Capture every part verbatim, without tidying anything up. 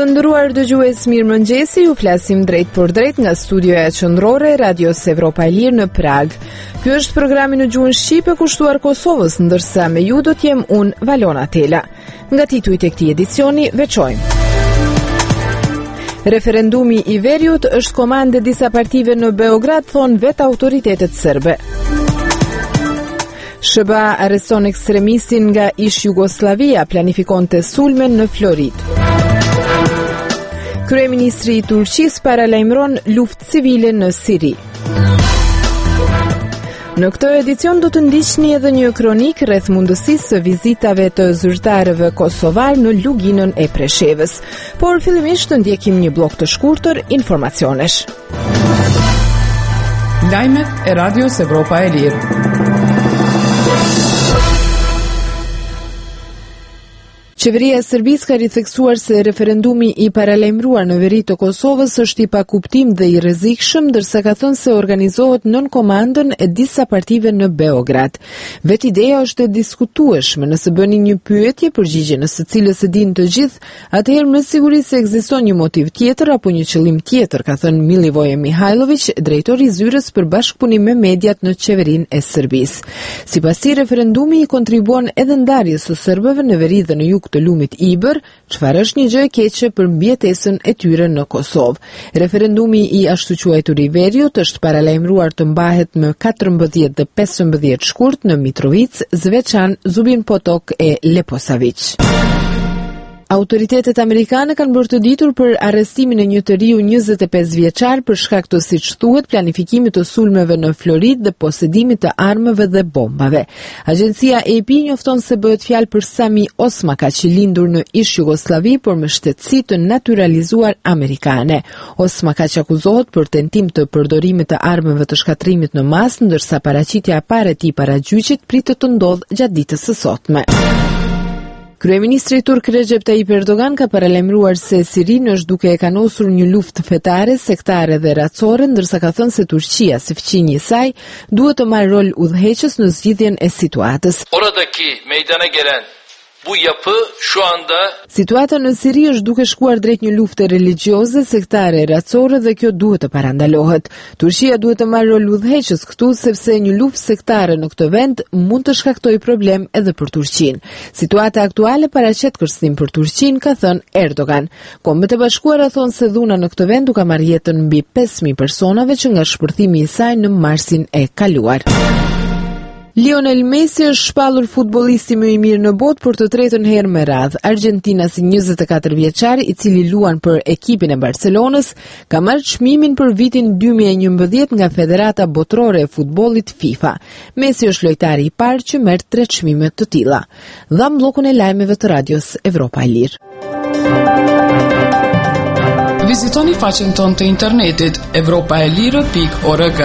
Të nderuar dëgjues, mirëmëngjesi, ju flasim drejt për drejt nga studioja qendrore e Radios Evropa e Lirë në Prag. Ky është programi në gjuhën shqipe kushtuar Kosovës, ndërsa me ju do t'jem unë Valona Tela. Nga titujt e këtij edicioni veçojmë: referendumi i veriut është komandë disa partive në Beograd, thonë vetë autoritetet serbe. S B A arreston ekstremistin nga ish Jugoslavia, planifikonte sulmen në Floridë. Kryeministri i Turqisë paralajmëron luftë civile në Siri. Në këtë edicion do të ndiqni edhe një kronik rreth mundësisë së vizitave të zyrtarëve kosovar në luginën e Preshevës. Por fillimisht të ndjekim një blok të shkurtër informacionesh. Lajmet e Radios Evropa e Lirë. Qeveria e Serbisë ka ritheksuar se referendumi i paralajmëruar në veri të Kosovës është i pakuptim dhe i rrezikshëm, ndërsa ka thënë se organizohet nën komandën e disa partive në Beograd. Vetë ideja është e diskutueshme, nëse bëni një pyetje përgjigjen në së cilës e dinë të gjithë, atëherë me siguri se ekziston një motiv tjetër apo një qëllim tjetër, ka thënë Milivoje Mihajlović, drejtori i zyrës për bashkëpunim me mediat në qeverinë e Serbisë. Sipas tij, referendumi i kontribuon edhe ndarjes së serbëve në veri dhe në jug të lumit Ibër, çfarë është një gjë e keqe për mbijetesën e tyre në Kosovë. Referendumi i ashtu quajtur i veriut është paralajmëruar të mbahet më katërmbëdhjetë dhe pesëmbëdhjetë shkurt në Mitrovic, Zvečan, Zubin Potok e Leposavić. Autoritetet amerikane kanë bërë të ditur për arrestimin e një të riu njëzet e pesë vjeçar për shkak të, siç thuhet, planifikimit të sulmeve në Floridë dhe posedimit të armëve dhe bombave. Agjencia A P njofton se bëhet fjalë për Sami Osmaka, që lindur në ish Jugosllavi, por me shtetësi të naturalizuar amerikane. Osmaka që akuzohet për tentim të përdorimit të armëve të shkatrimit në masë, ndërsa paraqitja e parë e tij para gjyqit pritet të ndodhë gjatë ditës së sotme. Kryeministri turk Recep Tayyip Erdogan ka paralajmëruar se Sirinë është duke e kanosur një luftë fetare, sektare dhe racore, ndërsa ka thënë se Turqia, si fqinji i saj, duhet të marrë rol udhëheqës në zgjidhjen e situatës. Oradaki meydana gelen bu yapı şu anda Situata në Siri është duke shkuar drejt një lufte religjioze, sektare, racore dhe kjo duhet të parandalohet. Turqia duhet të marrë rol udhëheqës këtu, sepse një luftë sektare në këtë vend mund të shkaktojë problem edhe për Turqinë. Situata aktuale paraqet kërcënim për Turqinë, ka thënë Erdogan. Kombet e Bashkuara thonë se dhuna në këtë vend u ka marrë jetën mbi pesë mijë personave që nga shpërthimi i saj në marsin e kaluar. Lionel Messi është shpallur futbollisti më i mirë në botë për të tretën herë me radhë. Argentinasi njëzet e katër vjeçar, i cili luan për ekipin e Barcelonës, ka marrë çmimin për vitin dy mijë e njëmbëdhjetë nga Federata Botërore e Futbollit FIFA. Messi është lojtari i parë që merr tre çmime të tilla. Dham bllokun e lajmeve të Radios Evropa e Lirë. Vizitoni faqen tonë të internetit evropa e lirë pikë org.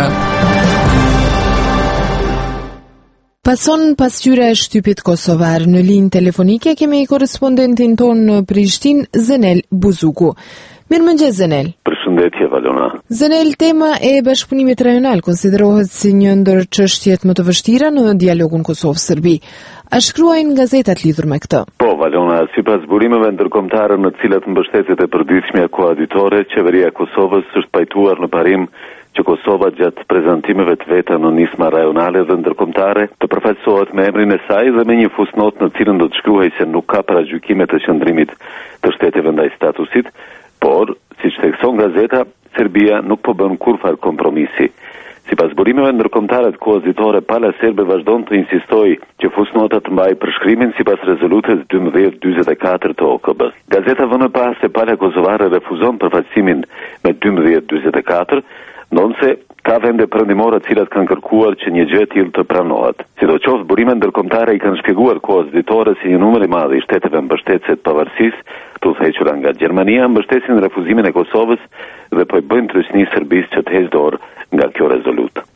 Pason pasqyra e shtypit kosovar. Në linjë telefonike kemi korrespondentin tonë në Prishtinë, Zenel Buzuku. Mirëmëngjes Zenel. Përshëndetje Valona. Zenel, tema e bashkëpunimit rajonal konsiderohet si një ndër çështjet më të vështira në dialogun Kosovë-Serbi. A shkruajnë gazetat lidhur me këtë? Po, Valona, sipas burimeve ndërkombëtare në të cilat mbështetet e përditshmja koaditore, qeveria e Kosovës është pajtuar në parim që Kosova gjatë prezantimeve të veta në nisma rajonale dhe ndërkombëtare të përfaqësohet me emrin e saj dhe me një fusnot në cilën do të shkruhej se nuk ka paragjykime të qëndrimit të shteteve ndaj statusit, por, siç thekson gazeta, Serbia nuk po bën kurrfarë kompromisi. Sipas burimeve ndërkombëtare të koazitore, pala serbe vazhdon të insistojë që fusnota të mbajë përshkrimin sipas rezolutës dymbëdhjetë dyzet e katër të O K B. Gazeta vën pas se pala kosovare refuzon përfaqësimin me dymbëdhjetë dyzet e katër, ndonse ka vende perëndimore të cilat kanë kërkuar që një gjë e tillë të pranohet. Sidoqoftë, burimet ndërkombëtare i kanë shpjeguar koazitore si një numër i madh i shteteve mbështetëse të pavarësisë të udhëhequra nga Gjermania mbështesin refuzimin e Kosovës dhe po i bëjnë trysni Serbisë që të heqë dorë nga kjo rezolutë. Siç thekson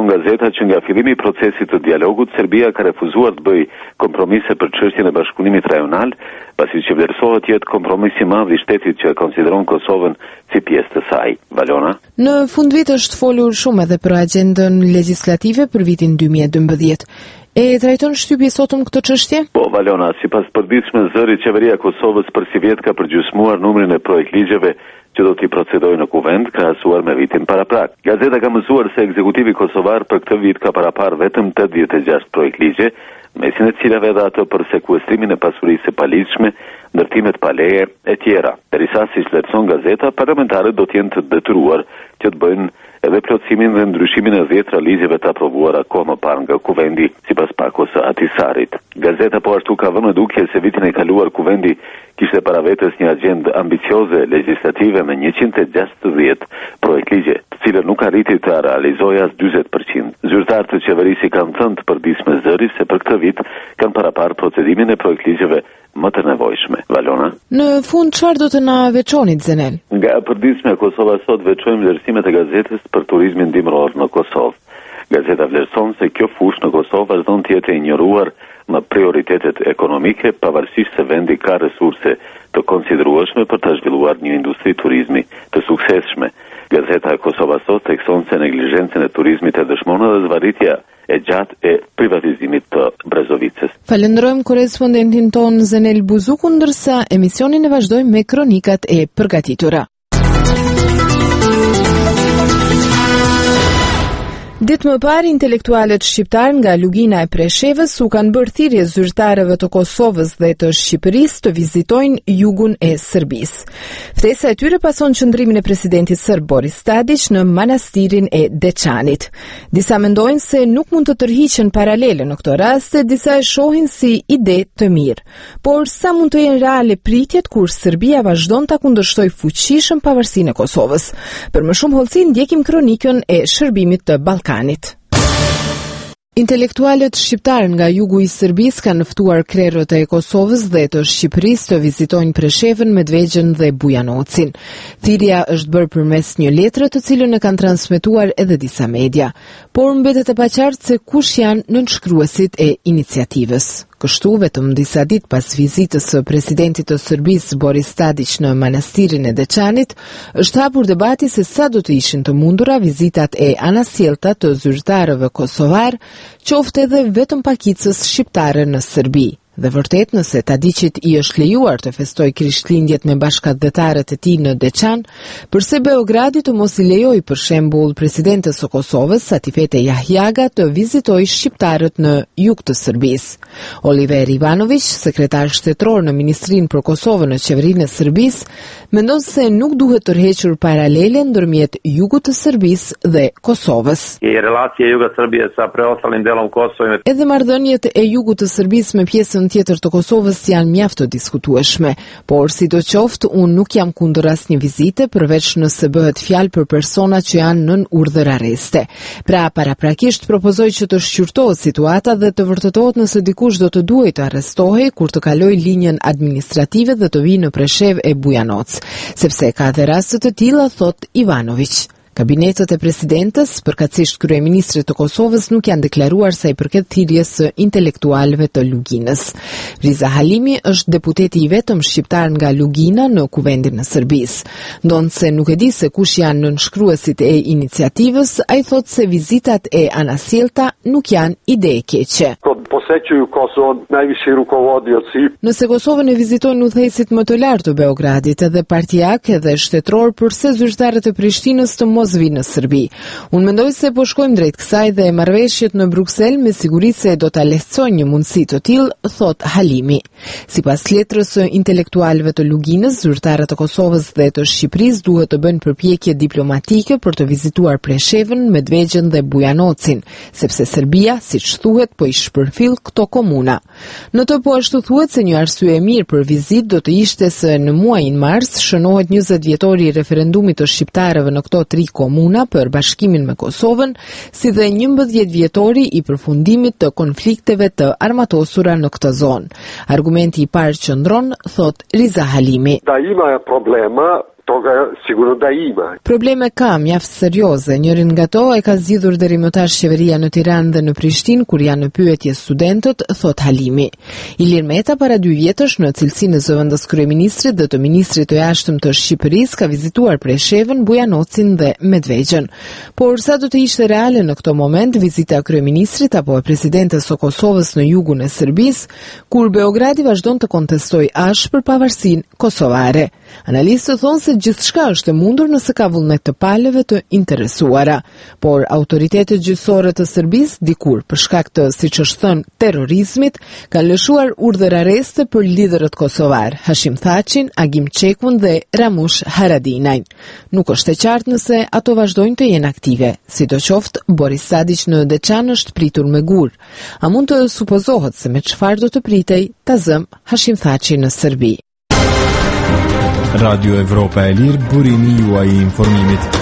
vlerëson gazeta që nga fillimi i procesit të dialogut, Serbia ka refuzuar të bëjë kompromise për çështjen e bashkëpunimit rajonal, pasi që vlerësohet jetë kompromis i madh i shtetit që e konsideron Kosovën si pjesë të saj. Valona. Në fundvit është folur shumë edhe për agjendën legjislative për vitin dy mijë e dymbëdhjetë. E trajton shtypje sotëm këtë çështje? Po, Valona, sipas përditshme zëri, qeveria e Kosovës për si vjet ka përgjysmuar numrin e projektligjeve që do t'i procedojë në kuvend, krahasuar me vitin paraprak. Gazeta ka mësuar se ekzekutivi kosovar për këtë vit ka parapar vetëm tetëdhjetë e gjashtë projektligje, mesin e cilave edhe ato për sekuestrimin e pasurisë së paligjshme, ndërtimet pa leje e tjera. Derisa, siç vlerëson gazeta, parlamentarët do të jenë të detyruar që të bëjnë edhe plotësimin dhe ndryshimin e dhjetra ligjeve të aprovuara kohë më parë nga kuvendi, sipas Pakos Atisarit. Gazeta po ashtu ka vënë dukje se vitin e kaluar kuvendi kishte para vetes një agjendë ambicioze legjislative me njëqind e gjashtëdhjetë projektligje, të cilën nuk arriti të realizojë as dyzet përqind. Zyrtarët të qeverisë kanë thënë të përditshme zëri se për këtë vit kanë parapar procedimin e projektligjeve më të nevojshme. Valona. Në fund, çfarë do të na veçonit, Zenel? Nga përditshme Kosova sot veçojmë vlerësimet e gazetës për turizmin dimror në Kosovë. Gazeta vlerëson se kjo fushë në Kosovë vazhdon të jetë e injoruar në prioritetet ekonomike, pavarësisht se vendi ka resurse të konsiderueshme për të zhvilluar një industri turizmi të suksesshme. Gazeta e Kosova sot thekson se neglizhencën e turizmit e dëshmon edhe zvarritja e gjatë e privatizimit të Brezovicës. Falenderojmë korespondentin ton Zenel Buzuku, ndërsa emisionin e vazhdojmë me kronikat e përgatitura. Ditë më parë, intelektualët shqiptar nga Lugina e Preshevës u kanë bërë thirrje zyrtarëve të Kosovës dhe të Shqipërisë të vizitojnë jugun e Serbisë. Ftesa e tyre pason qëndrimin e presidentit serb Boris Tadić në manastirin e Deçanit. Disa mendojnë se nuk mund të tërhiqen paralele në këtë rast, e disa e shohin si ide të mirë. Por sa mund të jenë reale pritjet kur Serbia vazhdon ta kundërshtojë fuqishëm pavarësinë e Kosovës? Për më shumë hollësi ndjekim kronikën e shërbimit të Ballkanit. Intelektualët shqiptar nga jugu i Serbisë kanë ftuar krerët e Kosovës dhe të Shqipërisë të vizitojnë Preshevën, Medvegjën dhe Bujanocin. Thirrja është bërë përmes një letre të cilën e kanë transmetuar edhe disa media, por mbetet e paqartë se kush janë nënshkruesit e iniciativës. Kështu, vetëm disa ditë pas vizitës së presidentit të Serbisë Boris Tadić në manastirin e Deçanit, është hapur debati se sa do të ishin të mundura vizitat e anasjellta të zyrtarëve kosovar, qoftë edhe vetëm pakicës shqiptare në Serbi. Dhe vërtet, nëse Tadićit i është lejuar të festoj krishtlindjet me bashkëdhetarët e tij në Deçan, përse Beogradi të mos i lejoj për shembull presidentes së Kosovës, Satifete Jahjaga, të vizitojë shqiptarët në jug të Serbisë. Oliver Ivanović, sekretar shtetëror në Ministrinë për Kosovën në qeverinë e Serbisë, mendon se nuk duhet tërhequr paralele ndërmjet jugut të Serbisë dhe Kosovës. Relacija juga Srbije sa preostalim delom Kosova. Edhe marrëdhëniet e jugut të Serbisë me pjesën tjetër të Kosovës janë mjaft të diskutueshme, por sidoqoftë unë nuk jam kundër asnjë vizite përveç nëse bëhet fjalë për persona që janë nën urdhër arreste. Pra, paraprakisht propozoj që të shqyrtohet situata dhe të vërtetohet nëse dikush do të duhej të arrestohej kur të kaloj linjën administrative dhe të vijë në Preshevë e Bujanoc, sepse ka edhe raste të tilla, thot Ivanović. Kabinetet e presidentës, përkatësisht kryeministrit të Kosovës, nuk janë deklaruar sa i përket thirrjes së intelektualëve të Luginës. Riza Halimi është deputeti i vetëm shqiptar nga Lugina në kuvendin e Serbisë. Ndonë se nuk e di se kush janë nënshkruesit e iniciativës, ai thotë se vizitat e anasjellta nuk janë ide e keqe. Posećuju Kosovën najviši rukovodioci. Nëse Kosovën e vizitojnë udhëheqësit më të lartë të Beogradit, edhe partijak edhe shtetror, përse zyrtarët e Prishtinës të mos vinë në Serbi? Unë mendoj se po shkojmë drejt kësaj dhe marrëveshjet në Bruksel me siguri se do ta lehtësojnë një mundësi të tillë, thot Halimi. Sipas letrës së intelektualëve të Luginës, zyrtarët e Kosovës dhe të Shqipërisë duhet të bëjnë përpjekje diplomatike për të vizituar Preshevën, Medvegjën dhe Bujanocin, sepse Serbia, siç thuhet, po i shpërfill këto komuna. Në të po ashtu thuhet se një arsye e mirë për vizitë do të ishte se në muajin mars shënohet njëzet vjetori i referendumit të shqiptarëve në këto tri komuna për bashkimin me Kosovën, si dhe njëmbëdhjetë vjetori i përfundimit të konflikteve të armatosura në këtë zonë. Argumenti i parë qëndron, thot Riza Halimi. Da ima problema toga siguro daima. Probleme ka mjaft serioze, njërin nga to e ka zgjidhur deri më tash qeveria në Tiranë dhe në Prishtinë kur janë në pyetje studentët, thot Halimi. Ilir Meta para dy vjetësh në cilësinë e zëvendës kryeministrit dhe të ministrit të jashtëm të Shqipërisë ka vizituar Preshevën, Bujanocin dhe Medvegjën. Por sa do të ishte reale në këto moment vizita e kryeministrit apo e presidentes së Kosovës në jugun e Serbisë, kur Beogradi vazhdon të kontestojë ashpër pavarësinë kosovare. Analistët thonë se gjithçka është e mundur nëse ka vullnet të palëve të interesuara, por autoritetet gjyqësore të Serbisë dikur për shkak të, siç është thënë, terrorizmit, kanë lëshuar urdhër arreste për liderët kosovar, Hashim Thaqin, Agim Çekun dhe Ramush Haradinajn. Nuk është e qartë nëse ato vazhdojnë të jenë aktive. Sidoqoftë, Boris Tadić në Deçan është pritur me gur. A mund të supozohet se me çfarë do të pritej ta zëm Hashim Thaqi në Serbi? Radio Evropa e Lirë, burimi juaj i informimit.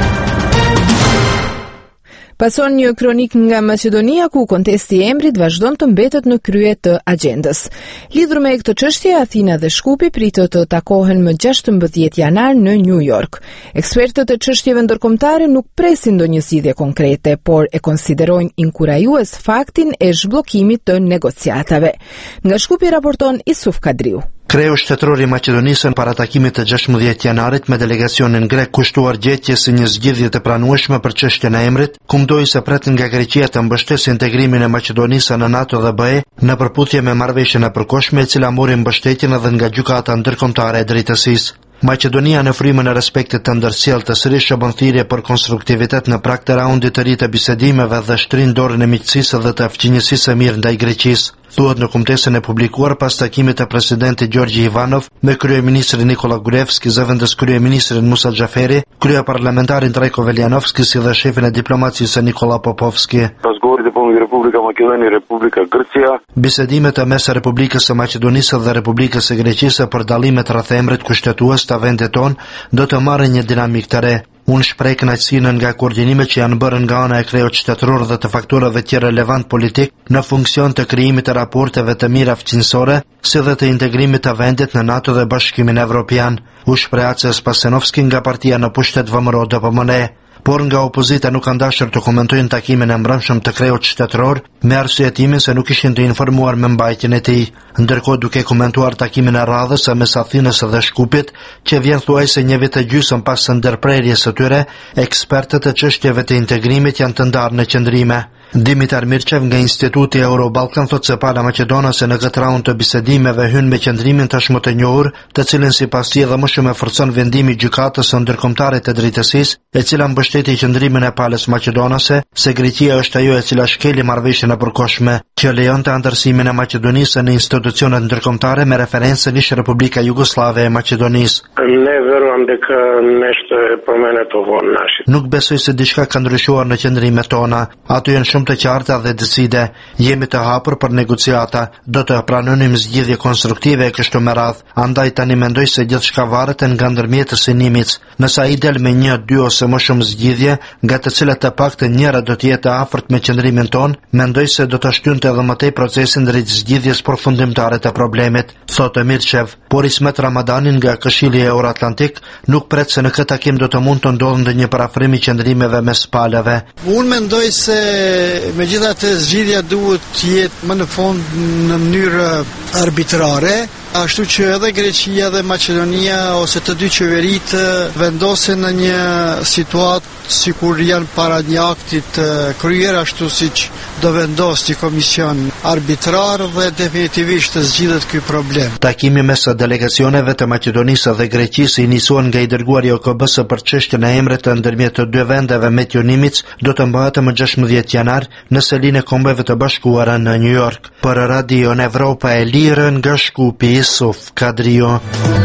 Pason një kronik nga Maqedonia ku kontesti i emrit vazhdon të mbetet në krye të agjendës. Lidhur me këtë çështje, Athina dhe Shkupi pritet të takohen më gjashtëmbëdhjetë janar në New York. Ekspertët e çështjeve ndërkombëtare nuk presin ndonjë zgjidhje konkrete, por e konsiderojnë inkurajues faktin e zhbllokimit të negociatave. Nga Shkupi raporton Isuf Kadriu. Kreu shtetëror i Maqedonisë në para takimit të gjashtëmbëdhjetë janarit me delegacionin grek kushtuar gjetje si një zgjidhje të pranueshme për çështjen e emrit, kumtoi se pret nga Greqia të mbështesë integrimin e Maqedonisë në NATO dhe B E në përputhje me marrëveshjen e përkohshme e cila mori mbështetjen edhe nga gjykata ndërkombëtare e drejtësisë. Maqedonia në frymën e respektit të ndërsjellë të sërish shëbën thirrje për konstruktivitet në prag të raundit të ri të bisedimeve dhe shtrin dorën e miqësisë dhe të fqinjësisë së mirë ndaj Greqisë. Thuhet në kumtesën e publikuar pas takimit të presidentit Gjorgji Ivanov me kryeministrin Nikola Gruevski, zëvendës kryeministrin Musa Xhaferi, kryeparlamentarin Trajko Veljanovski si dhe shefin e diplomacisë Nikola Popovski. Republika Maqedoni, Republika Greqia. Bisedimet e mes Republikës së Maqedonisë dhe Republikës së Greqisë për dallimet rreth emrit kushtetues të vendit ton do të marrin një dinamik të re. Unë shpreh kënaqësinë nga koordinimet që janë bërë nga ana e kreut shtetëror dhe të faktorave të relevant politik në funksion të krijimit të raporteve të mira fqinësore, si dhe të integrimit të vendit në NATO dhe Bashkimin Evropian. U shpreh Ace Spasenovski nga partia në pushtet V M R O D P M N E. Por nga opozita nuk kanë dashur të komentojnë takimin e mbrëmshëm të kreut shtetëror me arsyetimin se nuk ishin të informuar me mbajtjen e tij. Ndërkohë, duke komentuar takimin e radhës së mes Athinës dhe Shkupit, që vjen thuajse një vit e gjysmë pas së ndërprerjes së tyre, ekspertët e çështjeve të integrimit janë të ndarë në qëndrime. Dimitar Mirçev nga Instituti Euro-Ballkan thotë se pala maqedonase në këtë raund të bisedimeve hyn me qëndrimin tashmë të njohur, të cilën sipas tij edhe më shumë e forcon vendimi i gjykatës së ndërkombëtare të drejtësisë, e cila mbështeti qëndrimin e palës maqedonase, se Greqia është ajo e cila shkeli marrëveshjen e përkohshme që lejonte antarësimin e Maqedonisë në institucionet ndërkombëtare me referencën ish Republika Jugoslave e Maqedonisë. Ne veruam dekë nešto e promenето во нашите. Nuk besoj se diçka ka ndryshuar në qëndrimet tona. Ato janë shumë të qarta dhe decide. Jemi të hapur për negociata. Do të pranojmë zgjidhje konstruktive kështu me radhë. Andaj tani mendoj se gjithçka varet nga ndërmjetësi i Nimit. Nëse ai del me një, dy ose më shumë zgjidhje, nga të cilat të paktën njëra do të jetë afërt me qëndrimin ton, mendoj se do të shtynte edhe më tej procesin drejt zgjidhjes përfundimtare të problemit, thotë Mirçev. Por Ismet Ramadani nga Këshilli Euroatlantik nuk pret se në këtë takim do të mund të ndodhë ndonjë parafrim i qëndrimeve mes palëve. Unë mendoj se megjithatë zgjidhja duhet të jetë më në fund në mënyrë arbitrare, ashtu që edhe Greqia dhe Maqedonia ose të dy qeveritë vendosen në një situatë sikur janë para një akti të kryer, ashtu siç do vendos një komision arbitrar dhe definitivisht të zgjidhet ky problem. Takimi mes delegacioneve të Maqedonisë dhe Greqisë i nisuan nga i dërguari i O K B-s për çështjen e emrit të ndërmjet të dy vendeve me Nimitz do të mbahet më gjashtëmbëdhjetë janar në selinë e Kombeve të Bashkuara në New York. Për Radio Evropa e Lirë nga Shkupi, Isuf Kadrio.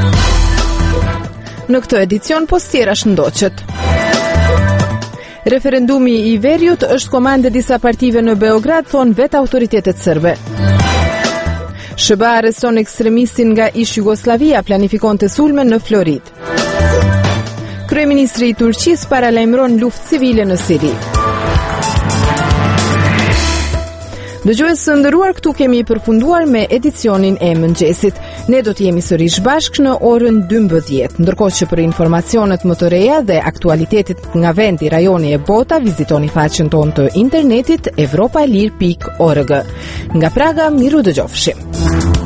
Në këtë edicion postiera shëndoqet. Referendumi i veriut është komandë disa partive në Beograd, thonë vetë autoritetet serbe. S B A arreston ekstremistin nga ish Jugoslavia, planifikon të sulme në Florid. Kryeministri i Turqisë paralajmëron luftë civile në Siri. Dëgjues së nderuar, këtu kemi përfunduar me edicionin e mëngjesit. Ne do të jemi sërish bashkë në orën dymbëdhjetë. Ndërkohë që për informacionet më të reja dhe aktualitetit nga vendi, rajoni e bota, vizitoni faqen tonë të internetit evropaelir pikë org. Nga Praga, miru dëgjofshi.